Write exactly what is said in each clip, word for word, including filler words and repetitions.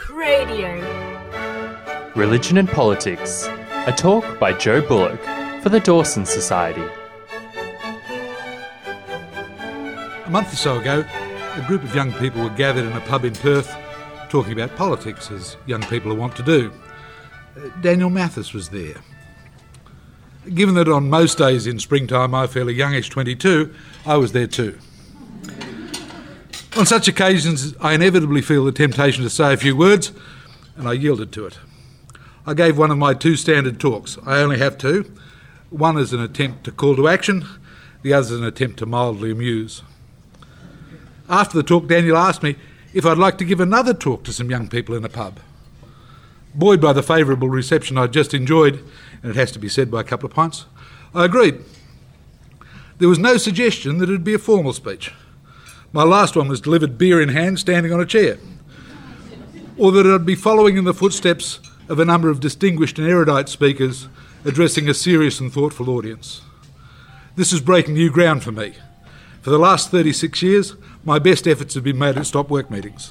Talk Radio. Religion and Politics, a talk by Joe Bullock for the Dawson Society. A month or so ago, a group of young people were gathered in a pub in Perth talking about politics, as young people are wont to do. Uh, Daniel Mathis was there. Given that on most days in springtime I feel a youngish twenty-two, I was there too. On such occasions, I inevitably feel the temptation to say a few words, and I yielded to it. I gave one of my two standard talks. I only have two. One is an attempt to call to action, the other is an attempt to mildly amuse. After the talk, Daniel asked me if I'd like to give another talk to some young people in a pub. Buoyed by the favourable reception I'd just enjoyed, and it has to be said by a couple of pints, I agreed. There was no suggestion that it would be a formal speech. My last one was delivered beer in hand, standing on a chair. Or that I'd be following in the footsteps of a number of distinguished and erudite speakers addressing a serious and thoughtful audience. This is breaking new ground for me. For the last thirty-six years, my best efforts have been made at stop work meetings.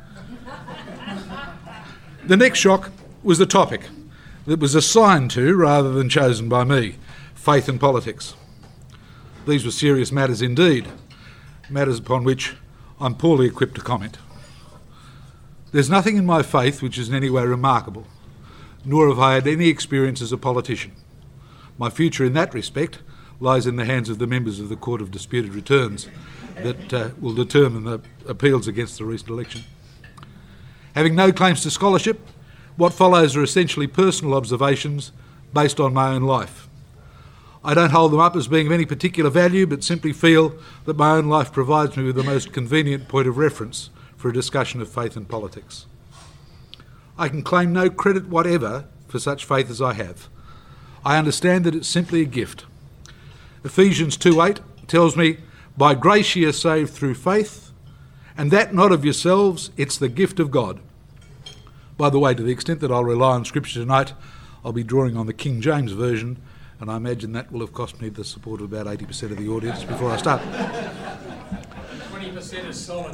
The next shock was the topic that was assigned to, rather than chosen by me, faith and politics. These were serious matters indeed, matters upon which I'm poorly equipped to comment. There's nothing in my faith which is in any way remarkable, nor have I had any experience as a politician. My future in that respect lies in the hands of the members of the Court of Disputed Returns that uh, will determine the appeals against the recent election. Having no claims to scholarship, what follows are essentially personal observations based on my own life. I don't hold them up as being of any particular value, but simply feel that my own life provides me with the most convenient point of reference for a discussion of faith and politics. I can claim no credit whatever for such faith as I have. I understand that it's simply a gift. Ephesians two eight tells me, "By grace ye are saved through faith, and that not of yourselves, it's the gift of God." By the way, to the extent that I'll rely on Scripture tonight, I'll be drawing on the King James Version, and I imagine that will have cost me the support of about eighty percent of the audience before I start. twenty percent is solid.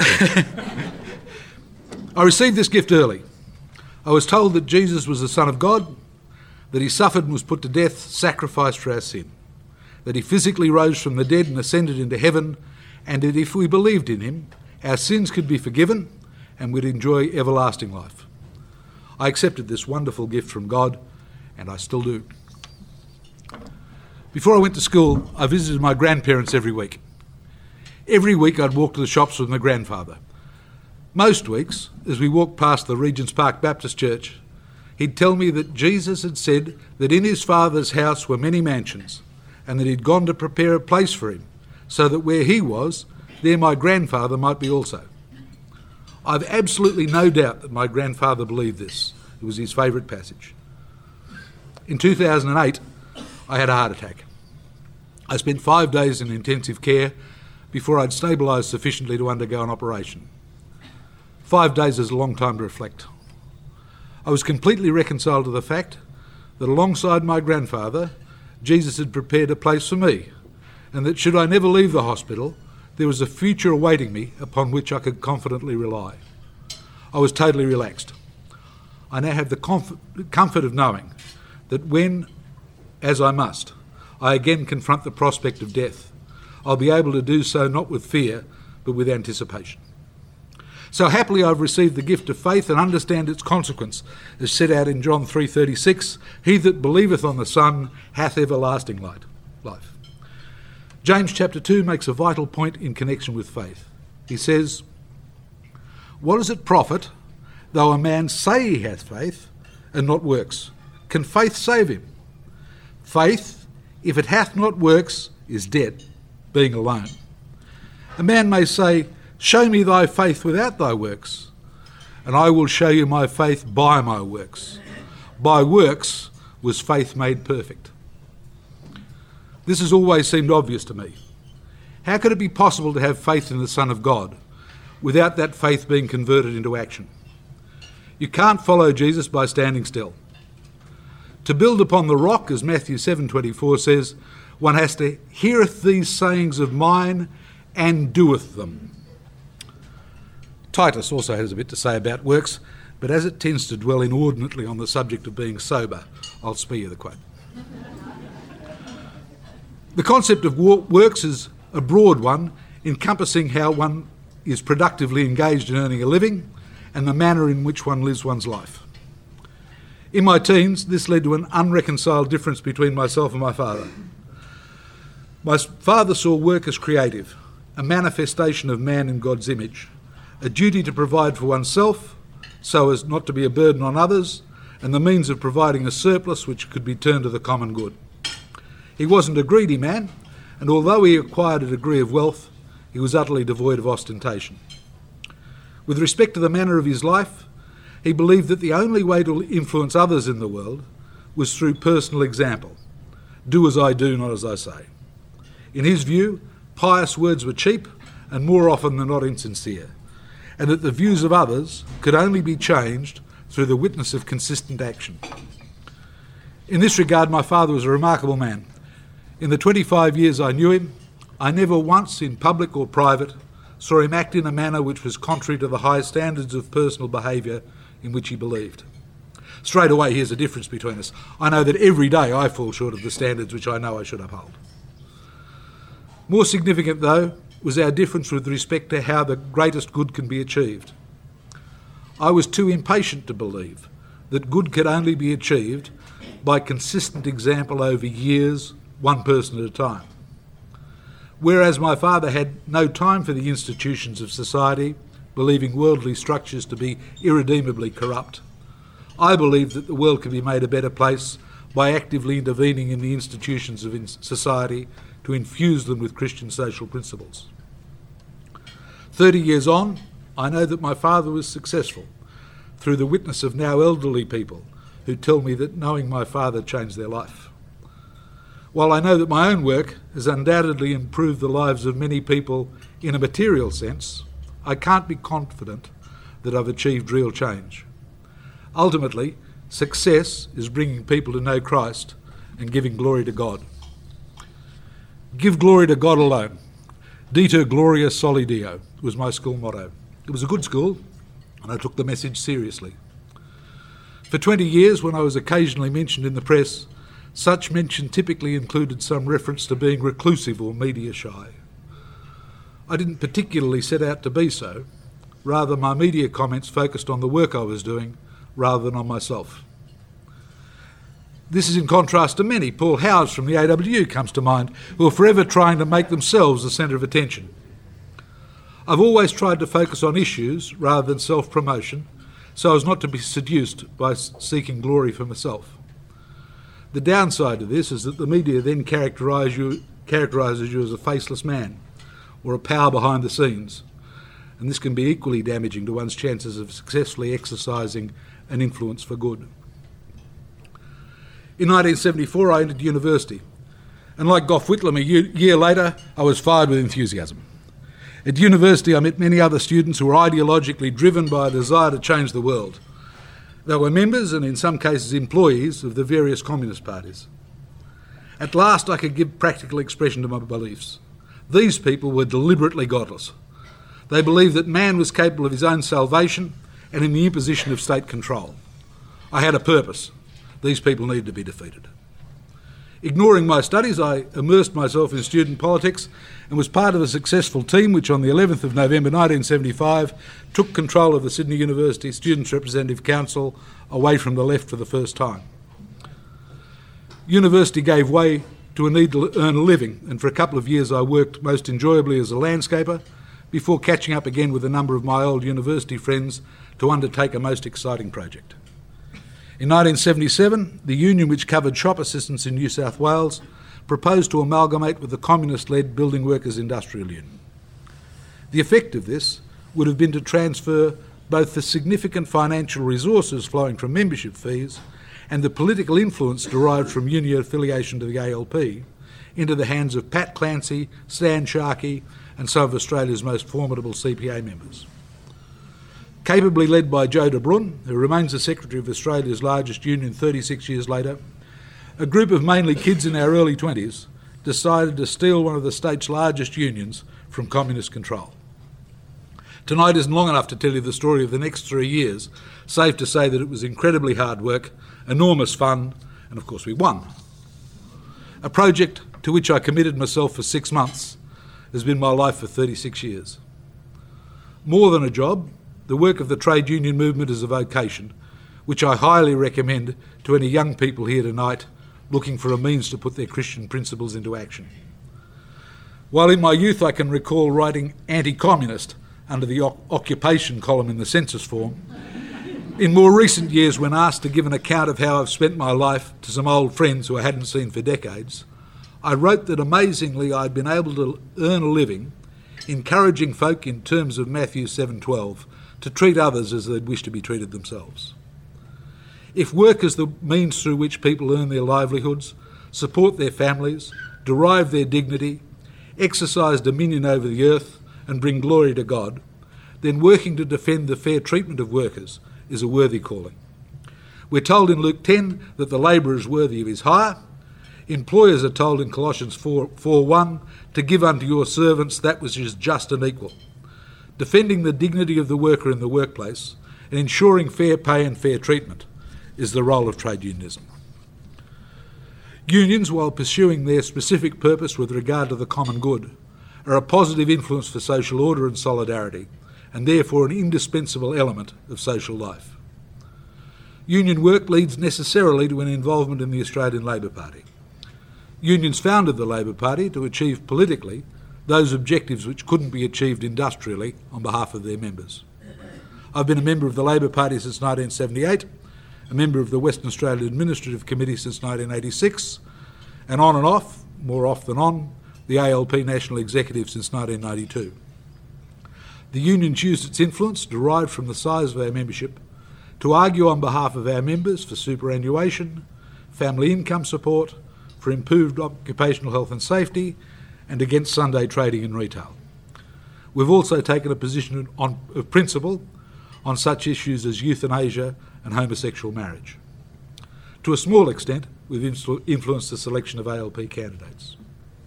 I received this gift early. I was told that Jesus was the Son of God, that he suffered and was put to death, sacrificed for our sin, that he physically rose from the dead and ascended into heaven, and that if we believed in him, our sins could be forgiven and we'd enjoy everlasting life. I accepted this wonderful gift from God, and I still do. Before I went to school, I visited my grandparents every week. Every week I'd walk to the shops with my grandfather. Most weeks, as we walked past the Regent's Park Baptist Church, he'd tell me that Jesus had said that in his Father's house were many mansions, and that he'd gone to prepare a place for him, so that where he was, there my grandfather might be also. I've absolutely no doubt that my grandfather believed this. It was his favourite passage. In two thousand eight, I had a heart attack. I spent five days in intensive care before I'd stabilised sufficiently to undergo an operation. Five days is a long time to reflect. I was completely reconciled to the fact that alongside my grandfather, Jesus had prepared a place for me, and that should I never leave the hospital, there was a future awaiting me upon which I could confidently rely. I was totally relaxed. I now have the comf- comfort of knowing that when, as I must, I again confront the prospect of death, I'll be able to do so not with fear, but with anticipation. So happily I've received the gift of faith and understand its consequence, as set out in John three thirty-six, "He that believeth on the Son hath everlasting life." James chapter two makes a vital point in connection with faith. He says, "What does it profit, though a man say he hath faith, and not works? Can faith save him? Faith, if it hath not works, is dead, being alone. A man may say, Show me thy faith without thy works, and I will show you my faith by my works. By works was faith made perfect." This has always seemed obvious to me. How could it be possible to have faith in the Son of God without that faith being converted into action? You can't follow Jesus by standing still. To build upon the rock, as Matthew seven twenty-four says, one has to heareth these sayings of mine and doeth them. Titus also has a bit to say about works. but as it tends to dwell inordinately on the subject of being sober, I'll spare you the quote. The concept of works is a broad one, encompassing how one is productively engaged in earning a living and the manner in which one lives one's life. In my teens, this led to an unreconciled difference between myself and my father. My father saw work as creative, a manifestation of man in God's image, a duty to provide for oneself so as not to be a burden on others, and the means of providing a surplus which could be turned to the common good. He wasn't a greedy man, and although he acquired a degree of wealth, he was utterly devoid of ostentation. With respect to the manner of his life, he believed that the only way to influence others in the world was through personal example. Do as I do, not as I say. In his view, pious words were cheap and more often than not insincere, and that the views of others could only be changed through the witness of consistent action. In this regard, my father was a remarkable man. In the twenty-five years I knew him, I never once, in public or private, saw him act in a manner which was contrary to the high standards of personal behaviour in which he believed. Straight away, here's a difference between us. I know that every day I fall short of the standards which I know I should uphold. More significant, though, was our difference with respect to how the greatest good can be achieved. I was too impatient to believe that good could only be achieved by consistent example over years, one person at a time. Whereas my father had no time for the institutions of society, believing worldly structures to be irredeemably corrupt, I believed that the world could be made a better place by actively intervening in the institutions of society to infuse them with Christian social principles. Thirty years on, I know that my father was successful through the witness of now elderly people who tell me that knowing my father changed their life. While I know that my own work has undoubtedly improved the lives of many people in a material sense, I can't be confident that I've achieved real change. Ultimately, success is bringing people to know Christ and giving glory to God. Give glory to God alone. Diter Gloria Soli Deo was my school motto. It was a good school, and I took the message seriously. For twenty years, when I was occasionally mentioned in the press, such mention typically included some reference to being reclusive or media shy. I didn't particularly set out to be so. Rather, my media comments focused on the work I was doing rather than on myself. This is in contrast to many. Paul Howes from the A W U comes to mind, who are forever trying to make themselves the centre of attention. I've always tried to focus on issues rather than self-promotion, so as not to be seduced by seeking glory for myself. The downside of this is that the media then characterise you, characterises you as a faceless man or a power behind the scenes, and this can be equally damaging to one's chances of successfully exercising an influence for good. In nineteen seventy-four, I entered university, and like Gough Whitlam a year later, I was fired with enthusiasm. At university, I met many other students who were ideologically driven by a desire to change the world. They were members, and in some cases employees, of the various communist parties. At last, I could give practical expression to my beliefs. These people were deliberately godless. They believed that man was capable of his own salvation and in the imposition of state control. I had a purpose. These people needed to be defeated. Ignoring my studies, I immersed myself in student politics and was part of a successful team which on the eleventh of November nineteen seventy-five took control of the Sydney University Students' Representative Council away from the left for the first time. University gave way to a need to earn a living, and for a couple of years I worked most enjoyably as a landscaper before catching up again with a number of my old university friends to undertake a most exciting project. In nineteen seventy-seven, the union which covered shop assistants in New South Wales proposed to amalgamate with the communist-led Building Workers Industrial Union. The effect of this would have been to transfer both the significant financial resources flowing from membership fees and the political influence derived from union affiliation to the A L P into the hands of Pat Clancy, Stan Sharkey and some of Australia's most formidable C P A members. Capably led by Joe de Bruyn, who remains the secretary of Australia's largest union thirty-six years later, a group of mainly kids in our early twenties decided to steal one of the state's largest unions from communist control. Tonight isn't long enough to tell you the story of the next three years, save to say that it was incredibly hard work, enormous fun, and of course we won. A project to which I committed myself for six months has been my life for thirty-six years. More than a job, the work of the trade union movement is a vocation, which I highly recommend to any young people here tonight looking for a means to put their Christian principles into action. While in my youth I can recall writing anti-communist under the o- occupation column in the census form, in more recent years, when asked to give an account of how I've spent my life to some old friends who I hadn't seen for decades, I wrote that amazingly I'd been able to earn a living encouraging folk in terms of Matthew seven twelve to treat others as they'd wish to be treated themselves. If work is the means through which people earn their livelihoods, support their families, derive their dignity, exercise dominion over the earth and bring glory to God, then working to defend the fair treatment of workers is a worthy calling. We're told in Luke ten that the labourer is worthy of his hire. Employers are told in Colossians four one to give unto your servants that which is just and equal. Defending the dignity of the worker in the workplace and ensuring fair pay and fair treatment is the role of trade unionism. Unions, while pursuing their specific purpose with regard to the common good, are a positive influence for social order and solidarity, and therefore an indispensable element of social life. Union work leads necessarily to an involvement in the Australian Labor Party. Unions founded the Labor Party to achieve politically those objectives which couldn't be achieved industrially on behalf of their members. I've been a member of the Labor Party since nineteen seventy-eight, a member of the Western Australia Administrative Committee since nineteen eighty-six, and on and off, more off than on, the A L P National Executive since nineteen ninety-two. The union's used its influence, derived from the size of our membership, to argue on behalf of our members for superannuation, family income support, for improved occupational health and safety, and against Sunday trading in retail. We've also taken a position on, of principle on such issues as euthanasia and homosexual marriage. To a small extent, we've influ- influenced the selection of A L P candidates.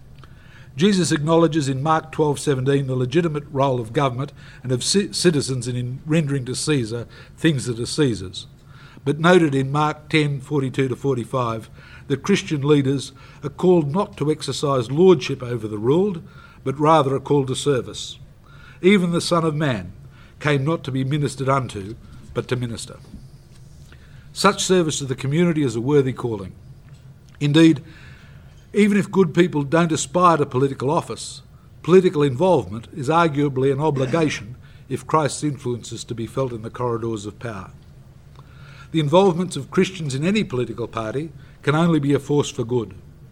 Jesus acknowledges in Mark twelve seventeen the legitimate role of government and of c- citizens in, in rendering to Caesar things that are Caesar's, but noted in Mark ten forty-two to forty-five that Christian leaders are called not to exercise lordship over the ruled, but rather are called to service. Even the Son of Man came not to be ministered unto, but to minister. Such service to the community is a worthy calling. Indeed, even if good people don't aspire to political office, political involvement is arguably an obligation if Christ's influence is to be felt in the corridors of power. The involvement of Christians in any political party can only be a force for good.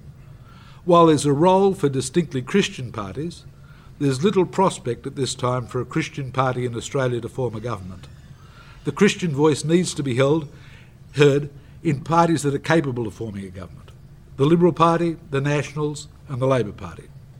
While there's a role for distinctly Christian parties, there's little prospect at this time for a Christian party in Australia to form a government. The Christian voice needs to be held, heard in parties that are capable of forming a government: the Liberal Party, the Nationals and the Labor Party.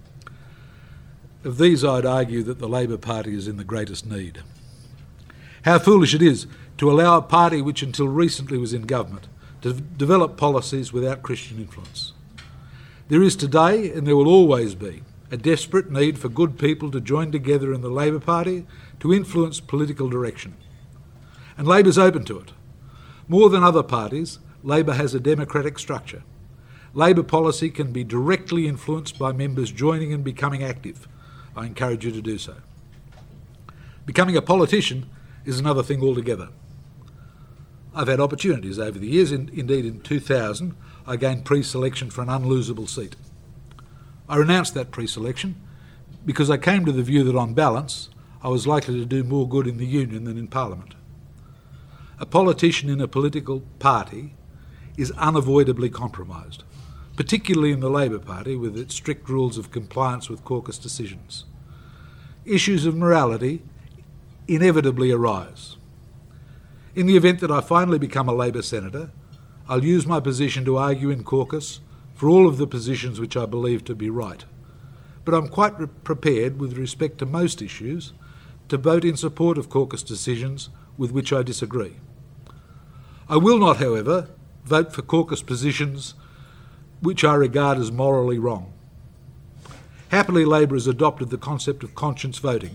Of these, I'd argue that the Labor Party is in the greatest need. How foolish it is to allow a party which until recently was in government to develop policies without Christian influence. There is today, and there will always be, a desperate need for good people to join together in the Labor Party to influence political direction. And Labor's open to it. More than other parties, Labor has a democratic structure. Labor policy can be directly influenced by members joining and becoming active. I encourage you to do so. Becoming a politician is another thing altogether. I've had opportunities over the years. In, indeed, in two thousand, I gained pre-selection for an unlosable seat. I renounced that pre-selection because I came to the view that on balance, I was likely to do more good in the union than in Parliament. A politician in a political party is unavoidably compromised, particularly in the Labor Party with its strict rules of compliance with caucus decisions. Issues of morality inevitably arise. In the event that I finally become a Labor senator, I'll use my position to argue in caucus for all of the positions which I believe to be right. But I'm quite re- prepared, with respect to most issues, to vote in support of caucus decisions with which I disagree. I will not, however, vote for caucus positions which I regard as morally wrong. Happily, Labor has adopted the concept of conscience voting,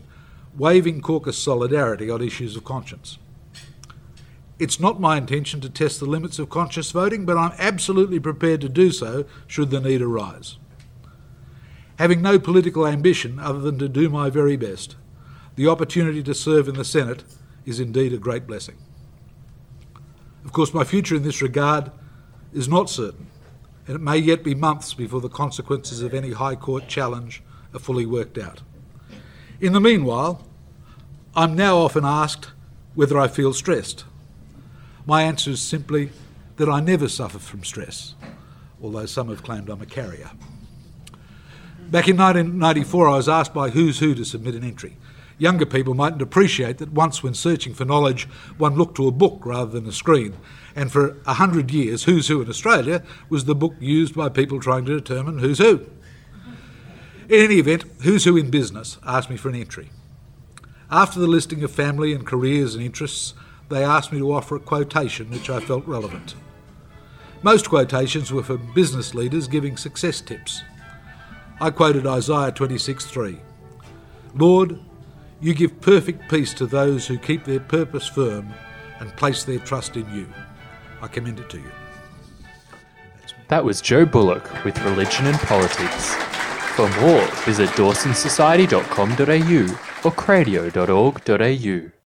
waving caucus solidarity on issues of conscience. It's not my intention to test the limits of conscious voting, but I'm absolutely prepared to do so should the need arise. Having no political ambition other than to do my very best, the opportunity to serve in the Senate is indeed a great blessing. Of course, my future in this regard is not certain, and it may yet be months before the consequences of any High Court challenge are fully worked out. In the meanwhile, I'm now often asked whether I feel stressed. My answer is simply that I never suffer from stress, although some have claimed I'm a carrier. Back in nineteen ninety-four, I was asked by Who's Who to submit an entry. Younger people mightn't appreciate that once when searching for knowledge, one looked to a book rather than a screen. And for a hundred years, Who's Who in Australia was the book used by people trying to determine who's who. In any event, Who's Who in Business asked me for an entry. After the listing of family and careers and interests, they asked me to offer a quotation which I felt relevant. Most quotations were from business leaders giving success tips. I quoted Isaiah twenty-six three. Lord, you give perfect peace to those who keep their purpose firm and place their trust in you. I commend it to you. That was Joe Bullock with Religion and Politics. For more, visit dawson society dot com dot a u or cradio dot org dot a u.